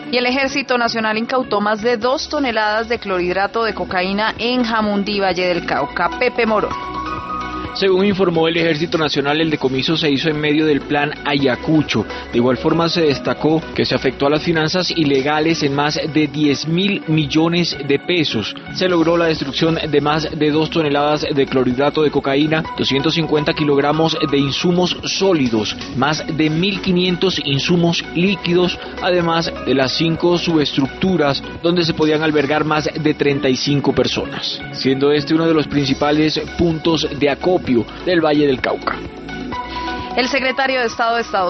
Y el Ejército Nacional incautó más de 2 toneladas de clorhidrato de cocaína en Jamundí, Valle del Cauca. Pepe Morón. Según informó el Ejército Nacional, el decomiso se hizo en medio del plan Ayacucho. De igual forma se destacó que se afectó a las finanzas ilegales en más de 10.000 millones de pesos. Se logró la destrucción de más de 2 toneladas de clorhidrato de cocaína, 250 kilogramos de insumos sólidos, más de 1.500 insumos líquidos, además de las 5 subestructuras donde se podían albergar más de 35 personas, siendo este uno de los principales puntos de acopio del Valle del Cauca. El secretario de Estado de Estados